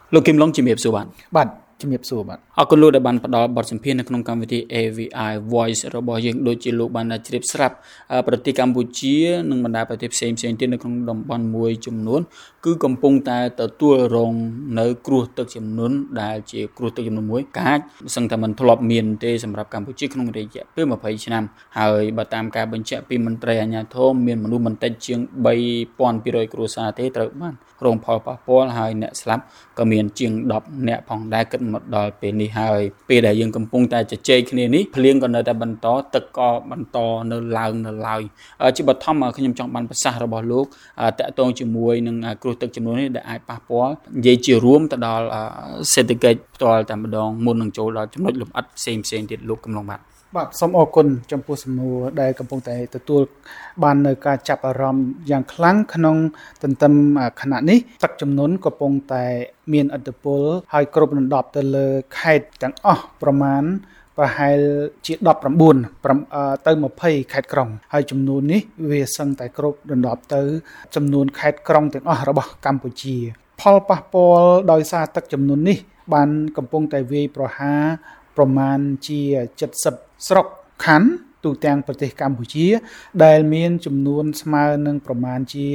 លោកគឹមឡុងជំរាបសួរបាទបាទជំរាបសួរបាទអរគុណលោកដែលបានផ្ដល់បទសម្ភាសន៍នៅក្នុងកម្មវិធី AVI Voice របស់យើងដូចជាលោកបានជ្រាបស្រាប់ប្រទេសកម្ពុជានិងបណ្ដាប្រទេសផ្សេងៗទៀតនៅក្នុងតំបន់មួយចំនួនគឺកំពុងតែទទួលរងនៅគ្រោះទឹកជំនន់ដែលជាគ្រោះទឹកជំនន់មួយកាចសឹងតែមិនធ្លាប់មានទេសម្រាប់កម្ពុជាក្នុងរយៈពេល20ឆ្នាំហើយបើតាមការបញ្ជាក់ពីមន្ត្រីអាជ្ញាធរមានមនុស្សមិនតិចជាង3200គ្រួសារទេត្រូវបានរងផលប៉ះពាល់ហើយអ្នកស្លាប់ក៏មានជាង10អ្នកផងដែរគិតមកដល់ពេលនេះហើយពេលដែលយើងកំពុងតែជជែកគ្នានេះភ្លៀងក៏នៅតែបន្តទឹកក៏បន្តនៅឡើងនៅឡើយជាបឋមខ្ញុំចង់បានប្រសាសន៍របស់លោកតាក់ទងជាមួយនឹងគ្រោះទឹកចំនួននេះដែលអាចប៉ះពាល់និយាយជារួមទៅដល់សេដ្ឋកិច្ចផ្ទាល់តែម្ដងមុននឹងចូលដល់ចំណុចលម្អិតផ្សេងទៀតលោកកំឡុងបាទសូមអរគុណចំពោះសំណួរដែលកំពុងតែទទួលបាននៅការចាប់អារម្មណ៍យ៉ាងខ្លាំងក្នុងទន្ទឹមខណៈនេះទឹកជំនន់កំពុងតែមានឥទ្ធិពលហើយគ្រប់រំដាប់ទៅលើខេត្តទាំងអស់ប្រមាណប្រហែលជា19ទៅ20ខេត្តក្រុងហើយចំនួននេះវាសឹងតែគ្រប់រំដាប់ទៅចំនួនខេត្តក្រុងទាំងអស់របស់កម្ពុជាផលប៉ះពាល់ដោយសារទឹកជំនន់នេះបានកំពុងតែវាយប្រហារប្រមាណជា70ស្រុកខណ្ឌទូទាំងប្រទេសកម្ពុជាដែលមានចំនួនស្មើនឹងប្រមាណជា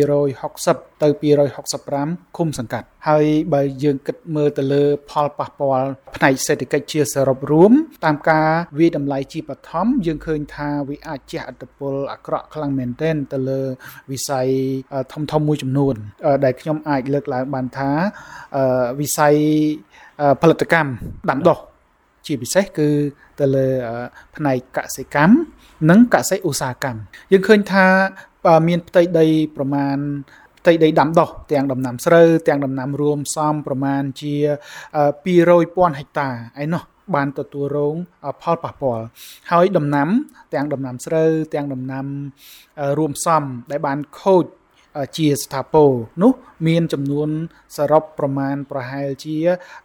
260ទៅ265ឃុំសង្កាត់ហើយបើយើងគិតមើលទៅលើផលប៉ះពាល់ផ្នែកសេដ្ឋកិច្ចជាសរុបរួមតាមការវិតម្លៃជាបឋមយើងឃើញថាវាអាចជះឥទ្ធិពលអាក្រក់ខ្លាំងមែនទែនទៅលើវិស័យធំមួយចំនួនដែលខ្ញុំអាចលើកឡើងបានថាវិស័យផលិតកម្មដាំដុះជាពិសេសគឺទៅលើផ្នែកកសិកម្មនិងកសិឧស្សាហកម្មយើងឃើញថាមានផ្ទៃដីប្រមាណផ្ទៃដីដាំដុះទាំងដំណាំស្រូវទាំងដំណាំរួមផ្សំប្រមាណជា200,000ហិកតាឯណោះបានទទួលរងផលប៉ះពាល់ហើយដំណាំទាំងដំណាំស្រូវទាំងដំណាំរួមផ្សំដែលបានខូចជាស្ថាពរនោះមានចំនួនសរុបប្រមាណប្រហែលជា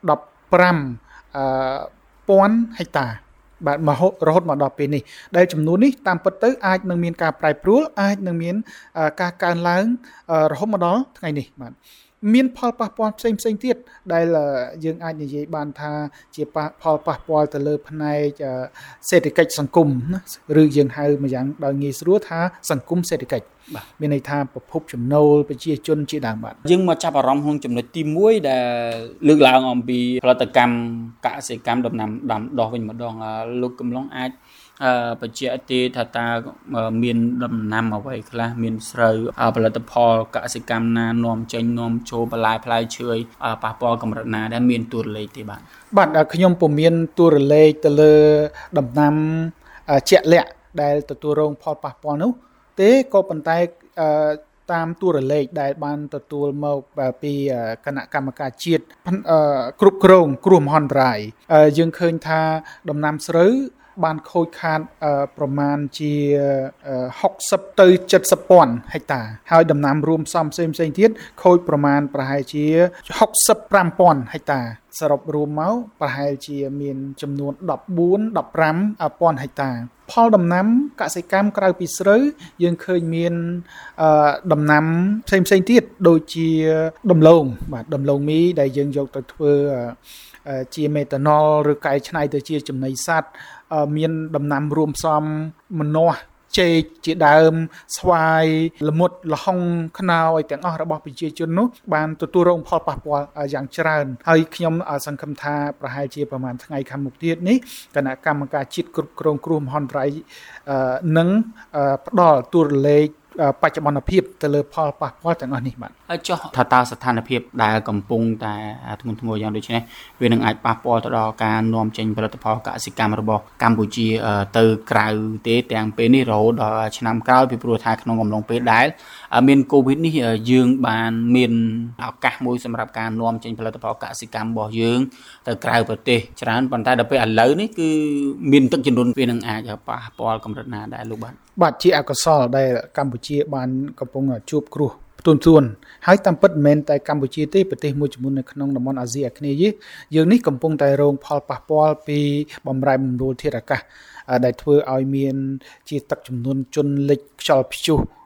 15,000ហិកតាបាទរហូតមកដល់ពេលនេះដែលចំនួននេះតាមពិតទៅអាចនឹងមានការប្រែប្រួលអាចនឹងមានការកើនឡើងរហូតមកដល់ថ្ងៃនេះបាទមានផលប៉ះពាល់ផ្សេងទៀតដែលយើងអាចនិយាយបានថាជាផលប៉ះពាល់ទៅលើផ្នែកសេដ្ឋកិច្ចសង្គមណាឬយើងហៅម្យ៉ាងដោយងាយស្រួលថាសង្គមសេដ្ឋកិច្ចបាទមានន័យថាប្រភពចំណូលប្រជាជនជាដើមបាទយើងមកចាប់អារម្មណ៍ក្នុងចំណុចទី1ដែលលើកឡើងអំពីផលិតកម្មកសិកម្មដំណាំដាំដុះវិញម្ដងលោកកំឡុងអាចបញ្ជាក់ទេថាតើមានដំណាំអ្វីខ្លះមានស្រូវផលិតផលកសិកម្មណានាំចេញនាំចូលបន្លែផ្លែឈើប៉ះពាល់កម្រិតណាដែលមានតួលេខទេបាទខ្ញុំពុំមានតួលេខទៅលើដំណាំជាក់លាក់ដែលទទួលរងផលប៉ះពាល់នោះទេក៏ប៉ុន្តែតាមតួលេខដែលបានទទួលមកពីគណៈកម្មការជាតិគ្រប់គ្រងគ្រោះមហន្តរាយយើងឃើញថាដំណាំស្រូវបានខូចខាតប្រមាណជា60ទៅ70,000ហិកតាហើយដំណាំរួមផ្សំផ្សេងទៀតខូចប្រមាណប្រហែលជា65,000ហិកតាសរុបរួមមកប្រហែលជាមានចំនួន14-15,000ហិកតាផលដំណាំកសិកម្មក្រៅពីស្រូវយើងឃើញមានដំណាំផ្សេងទៀតដូចជាដំឡូងបាទដំឡូងមីដែលយើងយកទៅធ្វើជាមេតាណុលឬកែច្នៃទៅជាចំណីសត្វមានដំណាំរួមផ្សំម្នាស់ចេកជាដើមស្វាយល្មុតល្ហុងខ្នុរទាំងអស់របស់ប្រជាជននោះបានទទួលរងផលប៉ះពាល់យ៉ាងច្រើនហើយខ្ញុំសង្ឃឹមថាប្រហែលជាប្រហែលថ្ងៃខាងមុខទៀតនេះគណៈកម្មការជាតិគ្រប់គ្រងគ្រោះមហន្តរាយនឹងផ្ដល់តួលេខបច្ចុប្បន្នភាពទៅលើផលប៉ះពាល់ទាំងអស់នេះបាទហើយចុះថាតើស្ថានភាពដែលកំពុងតែធ្ងន់ធ្ងរយ៉ាងដូចនេះវានឹងអាចប៉ះពាល់ទៅដល់ការនាំចេញផលិតផលកសិកម្មរបស់កម្ពុជាទៅក្រៅទេទាំងពេលនេះរហូតដល់ឆ្នាំក្រោយពីព្រោះថាក្នុងកំឡុងពេលដែលមានកូវីដនេះយើងបានមានឱកាសមួយសម្រាប់ការនាំចេញផលិតផលកសិកម្មរបស់យើងទៅក្រៅប្រទេសច្រើនប៉ុន្តែដល់ពេលឥឡូវនេះគឺមានទឹកជំនន់វានឹងអាចប៉ះពាល់កម្រិតណាដែរលោកបាទជាអកុសលដែលកម្ពុជាបានកំពុងជួបគ្រោះផ្ទួនទួនហើយតាមពិតមិនមែនតែកម្ពុជាទេប្រទេសមួយចំនួននៅក្នុងតំបន់អាស៊ីអាគ្នេយ៍យើងនេះកំពុងតែរងផលប៉ះពាល់ពីបំរែបំរួលធាតុអាកាសដែលធ្វើឲ្យមានជាទឹកជំនន់ជន់លិចខ្យល់ព្យុះ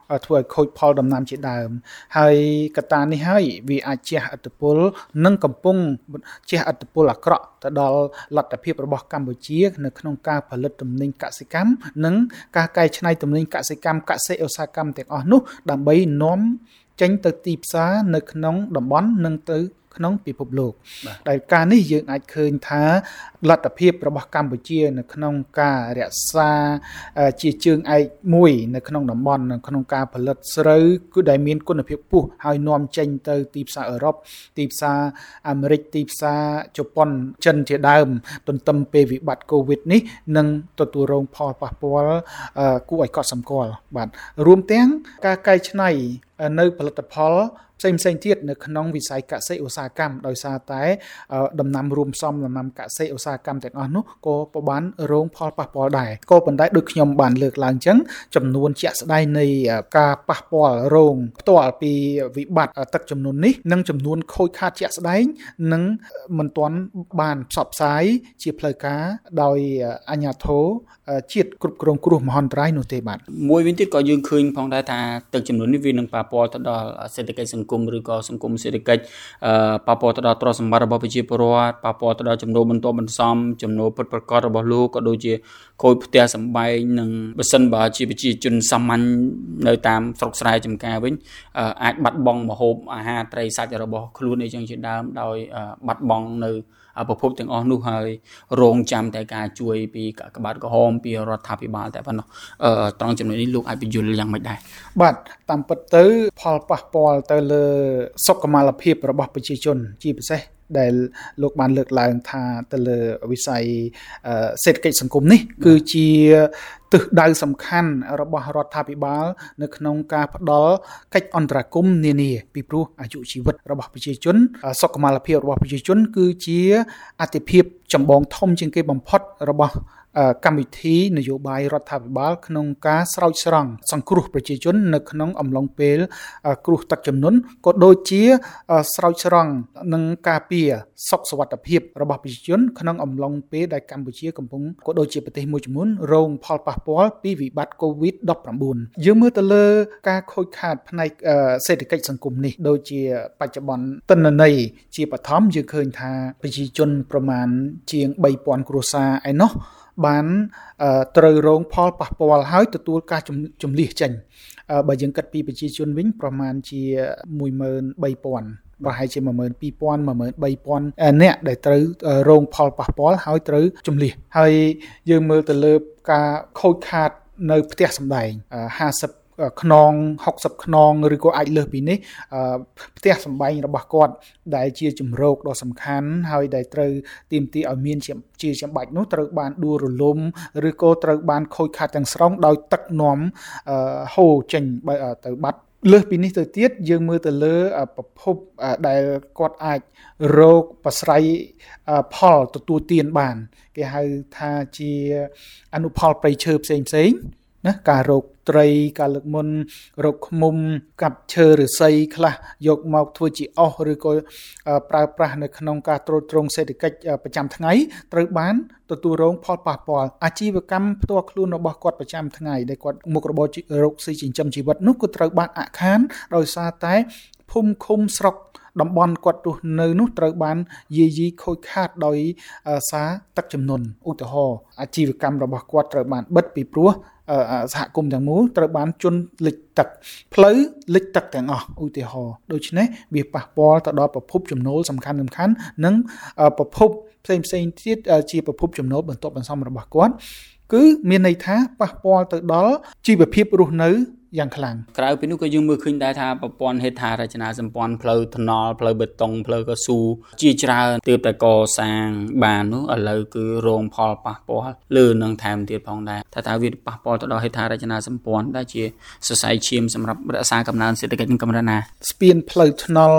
ធ្វើឲ្យខូចផលដំណាំជាដើមហើយកត្តានេះហើយវាអាចជះឥទ្ធិពលនិងកំពុងជះឥទ្ធិពលអាក្រក់ទៅដល់លទ្ធភាពរបស់កម្ពុជានៅក្នុងការផលិតទំនិញកសិកម្មនិងការកែច្នៃទំនិញកសិកម្មកសិឧស្សាហកម្មទាំងអស់នោះដើម្បីនាំចេញទៅទីផ្សារនៅក្នុងតំបន់និងទៅក្នុងពិភពលោកដែលការនេះយើងអាចឃើញថាលទ្ធភាពរបស់កម្ពុជានៅក្នុងការរក្សាជាជើងឯកមួយនៅក្នុងតំបន់នៅក្នុងការផលិតស្រូវគឺដែលមានគុណភាពខ្ពស់ហើយនាំចេញទៅទីផ្សារអឺរ៉ុបទីផ្សារអាមេរិកទីផ្សារជប៉ុនចិនជាដើមទន្ទឹមពេលវិបត្តិ COVID នេះនឹងទទួលរងផលប៉ះពាល់គួរឲ្យកត់សម្គាល់បាទរួមទាំងការកែច្នៃនៅផលិតផលផ្សេងៗទៀតនៅក្នុងវិស័យកសិឧស្សាហកម្មដោយសារតែដំណាំរួមផ្សំដំណាំកសិឧស្សាហកម្មទាំងអស់នោះក៏បានរងផលប៉ះពាល់ដែរក៏ប៉ុន្តែដូចខ្ញុំបានលើកឡើងអញ្ចឹងចំនួនជាក់ស្ដែងនៃការប៉ះពាល់រងផ្ទាល់ពីវិបត្តិទឹកជំនន់នេះនិងចំនួនខូចខាតជាក់ស្ដែងនឹងមិនទាន់បានផ្សព្វផ្សាយជាផ្លូវការដោយអាជ្ញាធរជាតិគ្រប់គ្រងគ្រោះមហន្តរាយនោះទេបាទមួយវិញទៀតក៏យើងឃើញផងដែរថាទឹកជំនន់នេះវានឹងប៉ះពាល់ទៅដល់សេដ្ឋកិច្ចសង្គមឬក៏សង្គមសេដ្ឋកិច្ចប៉ះពាល់ទៅដល់ទ្រព្យសម្បត្តិរបស់ប្រជាពលរដ្ឋប៉ះពាល់ទៅដល់ចំណូលបន្ទាប់បន្សំចំណូលពិតប្រាកដរបស់លោកក៏ដូចជាខូចផ្ទះសម្បែងនិងបើសិនបើជាប្រជាជនសាមញ្ញនៅតាមស្រុកស្រែចម្ការវិញអាចបាត់បង់ម្ហូបអាហារត្រីសាច់របស់ខ្លួនអីចឹងជាដើមដោយបាត់បង់នៅប្រភពទាំងអស់នោះហើយរងចាំតែការជួយពីកាកបាទក្រហមពីរដ្ឋាភិបាលតែប៉ុណ្ណោះត្រង់ចំណុចនេះលោកអាចបញ្យល់យ៉ាងម៉េចដែរបាទតាមពិតទៅផលប៉ះពាល់ទៅលើសុខុមាលភាពរបស់ប្រជាជនជាពិសេសដែលលោកបានលើកឡើងថាទៅលើវិស័យសេដ្ឋកិច្ចសង្គមនេះគឺជាទិសដៅសំខាន់របស់រដ្ឋាភិបាលនៅក្នុងការផ្ដល់កិច្ចអន្តរាគមន៍នានាពីព្រោះអាយុជីវិតរបស់ប្រជាជនសុខុមាលភាពរបស់ប្រជាជនគឺជាអាទិភាពចម្បងធំជាងគេបំផុតរបស់កម្មវិធីនយោបាយរដ្ឋាភិបាលក្នុងការស្រោចស្រង់សង្គ្រោះប្រជាជននៅក្នុងអំឡុងពេលគ្រោះទឹកជំនន់ក៏ដូចជាស្រោចស្រង់និងការពារសុខសុវត្ថិភាពរបស់ប្រជាជនក្នុងអំឡុងពេលដែលកម្ពុជាកំពុងក៏ដូចជាប្រទេសមួយចំនួនរងផលប៉ះពាល់ពីវិបត្តិ COVID-19 យើងមើលទៅលើការខូចខាតផ្នែកសេដ្ឋកិច្ចសង្គមនេះដូចជាបច្ចុប្បន្នទិន្នន័យជាបឋមយើងឃើញថាប្រជាជនប្រមាណជាង 3000 គ្រួសារឯណោះបានត្រូវរងផលប៉ះពាល់ហើយទទួលការជំលះចេញបើយើងគិតពីប្រជាជនវិញប្រមាណជា13000ប្រហែលជា12000 13000អ្នកដែលត្រូវរងផលប៉ះពាល់ហើយត្រូវជំលះហើយយើងមើលទៅលើការខូចខាតនៅផ្ទះសម្បែង50ខ្នង60ខ្នងឬក៏អាចលើសពីនេះផ្ទះសម្បែងរបស់គាត់ដែលជាជំរកដ៏សំខាន់ហើយដែលត្រូវទាមទារឲ្យមានជាចាំបាច់នោះត្រូវបានដួលរលំឬក៏ត្រូវបានខូចខាតទាំងស្រុងដោយទឹកនាំហូរចេញទៅបាត់លើសពីនេះទៅទៀតយើងមើលទៅលើប្រភពដែលគាត់អាចរកប្រស្រ័យផលទទួលទានបានគេហៅថាជាអនុផលព្រៃឈើផ្សេងណាការរកត្រីការលើកមុនរកឃ្មុំកាប់ឈើឫស្សីខ្លះយកមកធ្វើជាអុសឬក៏ប្រើប្រាស់នៅក្នុងការទ្រទ្រង់សេដ្ឋកិច្ចប្រចាំថ្ងៃត្រូវបានទទួលរងផលប៉ះពាល់អាជីវកម្មផ្ទាល់ខ្លួនរបស់គាត់ប្រចាំថ្ងៃដែលគាត់មុខរបររកស៊ីចិញ្ចឹមជីវិតនោះក៏ត្រូវបានអាក់ខានដោយសារតែភូមិឃុំស្រុកតំបន់គាត់រស់នៅនោះត្រូវបានយាយីខូចខាតដោយសារទឹកជំនន់ឧទាហរណ៍អាជីវកម្មរបស់គាត់ត្រូវបានបិទពីព្រោះសហគមន៍ទាំងមូលត្រូវបានជន់លិចទឹកផ្លូវលិចទឹកទាំងអស់ឧទាហរណ៍ដូច្នេះវាប៉ះពាល់ទៅដល់ប្រភពចំណូលសំខាន់និងប្រភពផ្សេងទៀតជាប្រភពចំណូលបន្ទាប់បន្សំរបស់គាត់គឺមានន័យថាប៉ះពាល់ទៅដល់ជីវភាពរស់នៅយ៉ាងខ្លាំងក្រៅពីនោះក៏យើងមើលឃើញដែរថាប្រព័ន្ធហេដ្ឋារចនាសម្ព័ន្ធផ្លូវថ្នល់ផ្លូវបេតុងផ្លូវកស៊ូជាច្រើនទើបតែកសាងបាននោះឥឡូវគឺរងផលប៉ះពាល់លើនឹងថែមទៀតផងដែរថាវាប៉ះពាល់ទៅដល់ហេដ្ឋារចនាសម្ព័ន្ធដែលជាសរសៃឈាមសម្រាប់រក្សាកំណើនសេដ្ឋកិច្ចនិងកម្រិតណាស្ពានផ្លូវថ្នល់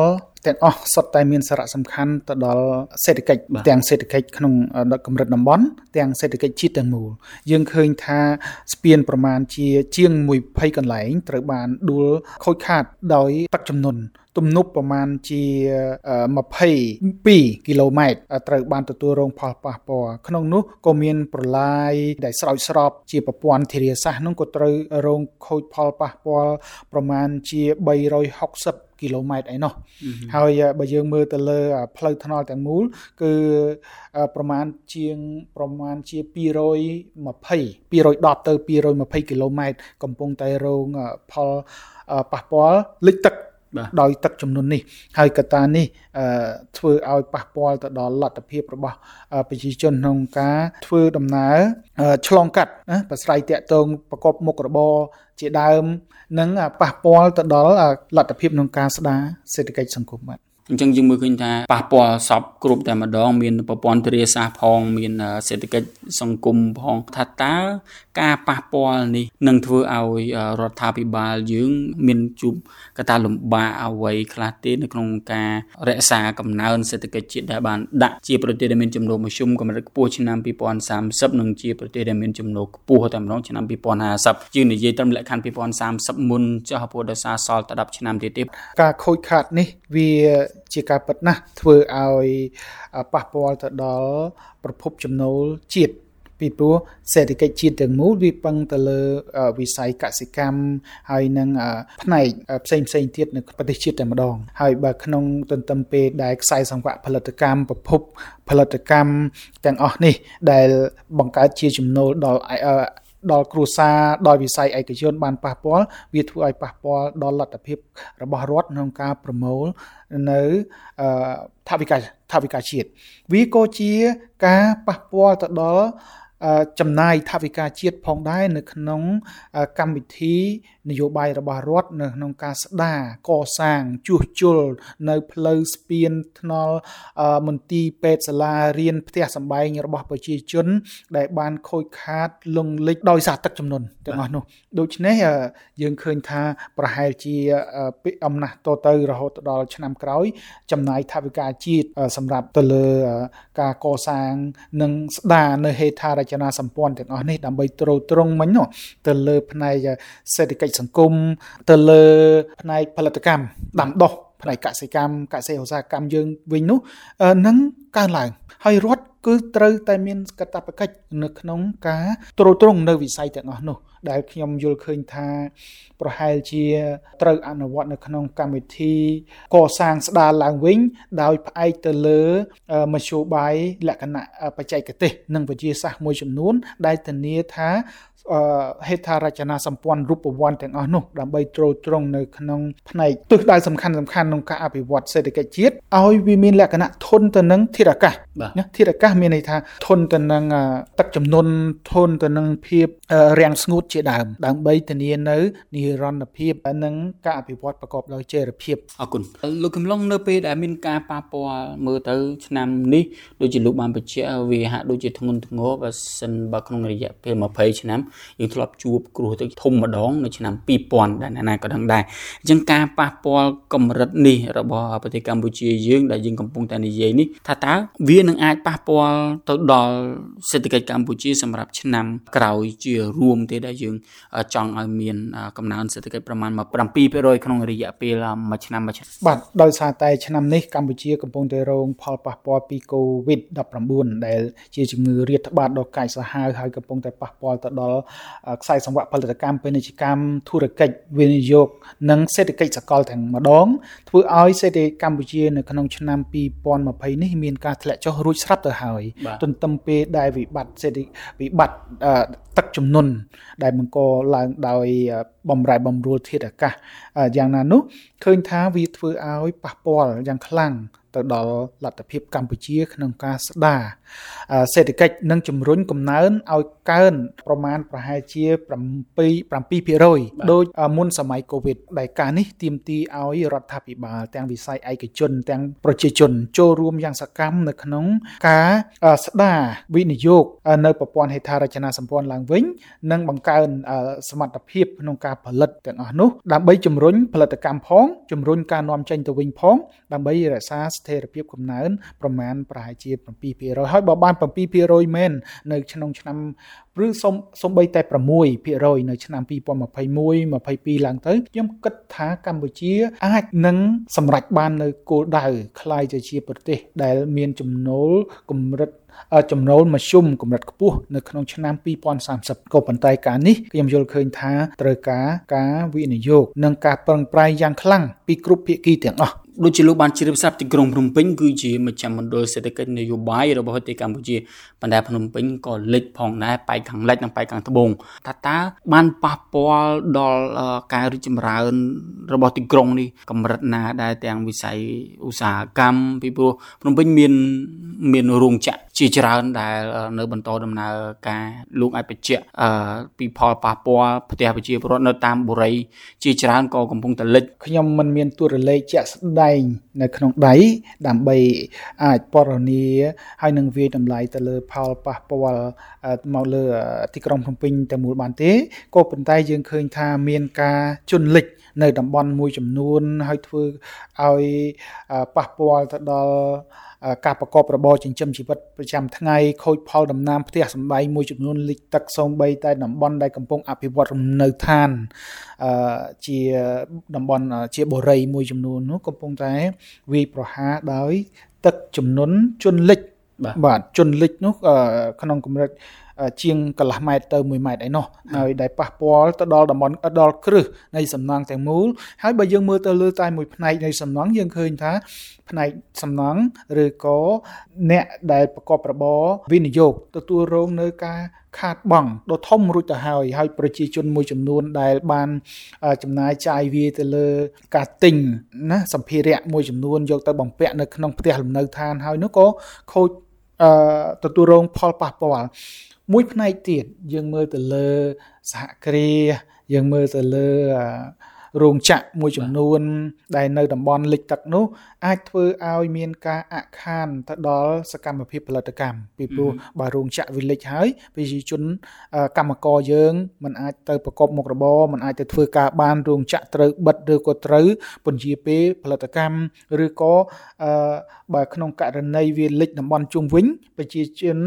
ទាំងអស់សុទ្ធតែមានសារៈសំខាន់ទៅដល់សេដ្ឋកិច្ចទាំងសេដ្ឋកិច្ចក្នុងកម្រិតតំបន់ទាំងសេដ្ឋកិច្ចជាតិទាំងមូលយើងឃើញថាស្ពានប្រមាណជាង20កន្លែងត្រូវបានដួលខូចខាតដោយទឹកជំនន់ទំនប់ប្រមាណជា22គីឡូម៉ែត្រត្រូវបានទទួលរងផលប៉ះពាល់ក្នុងនោះក៏មានប្រឡាយដែលស្រោចស្រពជាប្រព័ន្ធធារាសាស្ត្រនោះក៏ត្រូវរងខូចផលប៉ះពាល់ប្រមាណជា360គីឡូម៉ែត្រឯណោះហើយបើយើងមើលទៅលើផ្លូវថ្នល់ទាំងមូលគឺប្រមាណជា210ទៅ220គីឡូម៉ែត្រកំពុងតែរងផលប៉ះពាល់លិចទឹកដោយទឹកជំនន់នេះហើយកត្តានេះធ្វើឲ្យប៉ះពាល់ទៅដល់លទ្ធភាពរបស់ប្រជាជនក្នុងការធ្វើដំណើរឆ្លងកាត់ប្រស្រ័យតាក់ទងប្រកបមុខរបរជាដើមនិងប៉ះពាល់ទៅដល់លទ្ធភាពក្នុងការស្ដារសេដ្ឋកិច្ចសង្គមបាទអញ្ចឹងយើងមើលឃើញថាប៉ះពាល់សពគ្រប់តែម្ដងមានប្រព័ន្ធធារាសាស្ត្រផងមានសេដ្ឋកិច្ចសង្គមផងថាតើការប៉ះពាល់នេះនឹងធ្វើឲ្យរដ្ឋាភិបាលយើងមានជួបកត្តាលំបាកអ្វីខ្លះទេនៅក្នុងការរក្សាកំណើនសេដ្ឋកិច្ចជាតិដែលបានដាក់ជាប្រទេសដែលមានចំណូលមធ្យមកម្រិតខ្ពស់ឆ្នាំ2030និងជាប្រទេសដែលមានចំណូលខ្ពស់តែម្ដងឆ្នាំ2050យើងនិយាយត្រឹមលក្ខខណ្ឌ2030មុនចុះព្រោះដោយសារសល់តែ10ឆ្នាំទៀតការខូចខាតនេះវាជាការពិតណាស់ធ្វើឲ្យប៉ះពាល់ទៅដល់ប្រភពចំណូលជាតិពីព្រោះសេដ្ឋកិច្ចជាតិទាំងមូលវាពឹងទៅលើវិស័យកសិកម្មហើយនឹងផ្នែកផ្សេងៗទៀតនៅប្រទេសជាតិតែម្ដងហើយបើក្នុងទន្ទឹមពេលដែលខ្សែសង្វាក់ផលិតកម្មប្រភពផលិតកម្មទាំងអស់នេះដែលបង្កើតជាចំណូលដល់គ្រួសារដោយវិស័យឯកជនបានប៉ះពាល់វាធ្វើឲ្យប៉ះពាល់ដល់លទ្ធភាពរបស់រដ្ឋក្នុងការប្រមូលនៅថវិកាជាតិវាក៏ជាការប៉ះពាល់ទៅដល់ចំណាយថវិកាជាតិផងដែរនៅក្នុងកម្មវិធីនយោបាយរបស់រដ្ឋនៅក្នុងការស្ដារកសាងជួសជុលនៅផ្លូវស្ពានថ្នល់មន្ទីរពេទ្យសាលារៀនផ្ទះសម្បែងរបស់ប្រជាជនដែលបានខូចខាតលង់លិចដោយសារទឹកជំនន់ទាំងអស់នោះដូច្នេះយើងឃើញថាប្រហែលជាអំណះតទៅរហូតដល់ឆ្នាំក្រោយចំណាយថវិកាជាតិសម្រាប់ទៅលើការកសាងនិងស្ដារនៅហេដ្ឋារចនាសម្ព័ន្ធទាំងអស់នេះដើម្បីទ្រទ្រង់មិញនោះទៅលើផ្នែកសេដ្ឋកិច្ចសង្គមទៅលើផ្នែកផលិតកម្មដាំដុះផ្នែកកសិឧស្សាហកម្មយើងវិញនោះនឹងកើនឡើងហើយរដ្ឋគឺត្រូវតែមានកាតព្វកិច្ចនៅក្នុងការទ្រទ្រង់នៅវិស័យទាំងអស់នោះដែលខ្ញុំយល់ឃើញថាប្រហែលជាត្រូវអនុវត្តនៅក្នុងកម្មវិធីកសាងស្ដារឡើងវិញដោយផ្អែកទៅលើមធ្យោបាយលក្ខណៈបច្ចេកទេសនិងវិទ្យាសាស្ត្រមួយចំនួនដែលធានាថាហេដ្ឋារចនាសម្ព័ន្ធរូបវ័ន្តទាំងអស់នោះដើម្បីទ្រទ្រង់នៅក្នុងផ្នែកទិសដៅសំខាន់ៗក្នុងការអភិវឌ្ឍសេដ្ឋកិច្ចជាតិឲ្យវាមានលក្ខណៈធន់ទៅនឹងធាតុអាកាសធាតុអាកាសមានន័យថាធន់ទៅនឹងទឹកជំនន់ធន់ទៅនឹងភាពរាំងស្ងួតជាដើមដើម្បីធានានៅនិរន្តរភាពនិងការអភិវឌ្ឍប្រកបដោយចីរភាពអរគុណលោកកំឡុងនៅពេលដែលមានការប៉ះពាល់មើលទៅឆ្នាំនេះដូចជាលោកបានបញ្ជាក់វាហាក់ដូចជាធ្ងន់ធ្ងរបើក្នុងរយៈពេល20ឆ្នាំយើងធ្លាប់ជួបគ្រោះទឹកធំម្ដងនៅឆ្នាំ2000ដែលណាក៏ដឹងដែរអញ្ចឹងការប៉ះពាល់កម្រិតនេះរបស់ប្រទេសកម្ពុជាយើងដែលយើងកំពុងតែនិយាយនេះថាតើវានឹងអាចប៉ះពាល់ទៅដល់សេដ្ឋកិច្ចកម្ពុជាសម្រាប់ឆ្នាំក្រោយជារួមទេដែលយើងចង់ឲ្យមានកំណើនសេដ្ឋកិច្ចប្រមាណ7% ក្នុងរយៈពេលមួយឆ្នាំបាទដោយសារតែឆ្នាំនេះកម្ពុជាកំពុងតែរងផលប៉ះពាល់ពី COVID-19 ដែលជាជំងឺរាតត្បាតដ៏កាចសាហាវហើយកំពុងតែប៉ះពាល់ទៅដល់ខ្សែសង្វាក់ផលិតកម្មពាណិជ្ជកម្មធុរកិច្ចវិនិយោគនិងសេដ្ឋកិច្ចសកលទាំងម្ដងធ្វើឲ្យសេដ្ឋកិច្ចកម្ពុជានៅក្នុងឆ្នាំ2020នេះមានការធ្លាក់ចុះរួចស្រាប់ទៅហើយទន្ទឹមពេលដែលវិបត្តិទឹកជំនន់ដែលបង្កឡើងដោយបំរែបំរួលធាតុអាកាសយ៉ាងណានោះឃើញថាវាធ្វើឲ្យប៉ះពាល់យ៉ាងខ្លាំងទៅដល់លទ្ធភាពកម្ពុជាក្នុងការស្ដារសេដ្ឋកិច្ចនិងជំរុញកំណើនឲ្យកើនប្រហែលជា7% ដោយមុនសម័យ COVID ដែលការនេះទាមទារឲ្យរដ្ឋាភិបាលទាំងវិស័យឯកជនទាំងប្រជាជនចូលរួមយ៉ាងសកម្មនៅក្នុងការស្ដារវិនិយោគនៅប្រព័ន្ធហេដ្ឋារចនាសម្ព័ន្ធឡើងវិញនិងបង្កើនសមត្ថភាពក្នុងការផលិតទាំងអស់នោះដើម្បីជំរុញផលិតកម្មផងជំរុញការនាំចេញទៅវិញផងដើម្បីរក្សាស្ថិរភាពកំណើនប្រមាណប្រហែលជា 7% ហើយបើបាន 7% មែននៅក្នុងឆ្នាំឬសំបីតែ 6% នៅឆ្នាំ 2021 22 ឡើងទៅខ្ញុំគិតថាកម្ពុជាអាចនឹងសម្រេចបាននៅគោលដៅក្លាយទៅជាប្រទេសដែលមានចំណូលកម្រិតចំណូលមធ្យមកម្រិតខ្ពស់នៅក្នុងឆ្នាំ2030ក៏ប៉ុន្តែការនេះខ្ញុំយល់ឃើញថាត្រូវការវិនិយោគនិងការប្រឹងប្រែងយ៉ាងខ្លាំងពីគ្រប់ភាគីទាំងអស់ដូចជាលោកបានជ្រាបស្រាប់ទីក្រុងភ្នំពេញគឺជាមជ្ឈមណ្ឌលសេដ្ឋកិច្ចនយោបាយរបស់ប្រទេសកម្ពុជាប៉ុន្តែភ្នំពេញក៏លិចផងដែរប៉ែកខាងលិចនិងប៉ែកខាងត្បូងតើបានប៉ះពាល់ដល់ការរីកចម្រើនរបស់ទីក្រុងនេះកម្រិតណាដែរទាំងវិស័យឧស្សាហកម្មពីព្រោះភ្នំពេញមានរោងចក្រជាច្រើនដែលនៅបន្តដំណើរការលោកអាចបញ្ជាក់ពីផលប៉ះពាល់ផ្ទះប្រជាពលរដ្ឋនៅតាមបុរីជាច្រើនក៏កំពុងតែលិចខ្ញុំមិនមានតួលេខជាក់ស្ដែងនៅក្នុងដៃដើម្បីអាចពណ៌នាហើយនឹងវាយតម្លៃទៅលើផលប៉ះពាល់មកលើទីក្រុងភ្នំពេញតែមូលបានទេក៏ប៉ុន្តែយើងឃើញថាមានការជន់លិចនៅតំបន់មួយចំនួនហើយធ្វើឲ្យប៉ះពាល់ទៅដល់ការប្រកបរបរចិញ្ចឹមជីវិតប្រចាំថ្ងៃខូចផលដំណាំផ្ទះសម្បែងមួយចំនួនលិចទឹកសូម្បីតែតំបន់ដែលកំពុងអភិវឌ្ឍលំនៅឋានជាតំបន់ជាបុរីមួយចំនួននោះកំពុងតែវាយប្រហារដោយទឹកជំនន់ជន់លិចបាទជន់លិចនោះក្នុងកម្រិតជាងកន្លះម៉ែត្រទៅ1ម៉ែត្រឯណោះហើយដែលប៉ះពាល់ទៅដល់តំបន់ដល់គ្រឹះនៃសំណង់ទាំងមូលហើយបើយើងមើលទៅលើតែមួយផ្នែកនៃសំណង់យើងឃើញថាផ្នែកសំណង់ឬក៏អ្នកដែលប្រកបរបរវិនិយោគទទួលរងនៅការខាតបង់ដ៏ធំរួចទៅហើយប្រជាជនមួយចំនួនដែលបានចំណាយចាយវាទៅលើការទិញណាសម្ភារៈមួយចំនួនយកទៅបំពាក់នៅក្នុងផ្ទះលំនៅឋានហើយនោះក៏ខូចទទួលរងផលប៉ះពាល់មួយផ្នែកទៀតយើងមើលទៅលើសហគ្រាសយើងមើលទៅលើរោងចក្រមួយចំនួនដែលនៅតំបន់លិចទឹកនោះអាចធ្វើឲ្យមានការអាក់ខានទៅដល់សកម្មភាពផលិតកម្មពីព្រោះបើរោងចក្រវាលិចហើយប្រជាជនកម្មករយើងមិនអាចទៅប្រកបមុខរបរមិនអាចទៅធ្វើការបានរោងចក្រត្រូវបិទឬក៏ត្រូវពន្យាពេលផលិតកម្មឬក៏បើក្នុងករណីវាលិចតំបន់ជុំវិញប្រជា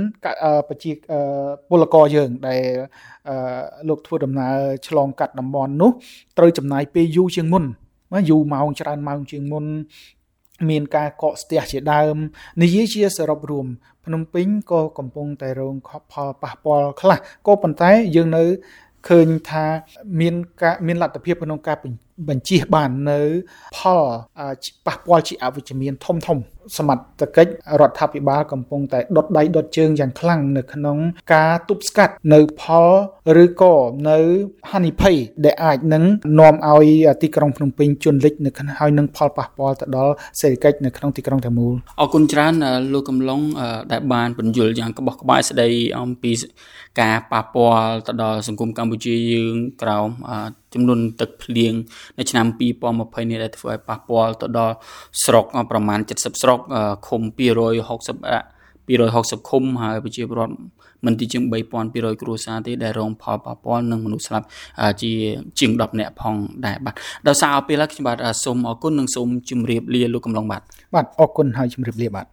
ពលករយើងដែលលោកធ្វើដំណើរឆ្លងកាត់តំបន់នោះត្រូវចំណាយពេលយូរជាងមុនយូរម៉ោងច្រើនម៉ោងជាងមុនមានការកកស្ទះជាដើមនិយាយជាសរុបរួមភ្នំពេញក៏កំពុងតែរងផលប៉ះពាល់ខ្លះក៏ប៉ុន្តែយើងនៅឃើញថាមានលទ្ធភាពក្នុងការបញ្ជៀសបាននៅផលប៉ះពាល់ជាអវិជ្ជមានធំសមត្ថកិច្ចរដ្ឋាភិបាលកំពុងតែដុតដៃដុតជើងយ៉ាងខ្លាំងនៅក្នុងការទប់ស្កាត់នៅផលឬក៏នៅហានិភ័យដែលអាចនឹងនាំឲ្យទីក្រុងភ្នំពេញជន់លិចនៅហើយនឹងផលប៉ះពាល់ទៅដល់សេដ្ឋកិច្ចនៅក្នុងទីក្រុងទាំងមូលអរគុណច្រើនលោកកំឡុងដែលបានបញ្យល់យ៉ាងក្បោះក្បាយស្ដីអំពីការប៉ះពាល់ទៅដល់សង្គមកម្ពុជាយើងក្រោមចំនួនទឹកភ្លៀងនៅឆ្នាំ2020នេះដែលធ្វើឲ្យប៉ះពាល់ទៅដល់ស្រុកប្រមាណ70ស្រុកឃុំ260ឃុំហើយប្រជាពលរដ្ឋមិនទីជាង 3,200 គ្រួសារទេដែលរងផលប៉ះពាល់និងមនុស្សស្លាប់ជាជាង10នាក់ផងដែរបាទដោយសារពេលនេះខ្ញុំបាទសូមអរគុណនិងសូមជម្រាបលាលោកកំឡុងបាទអរគុណហើយជម្រាបលាបាទ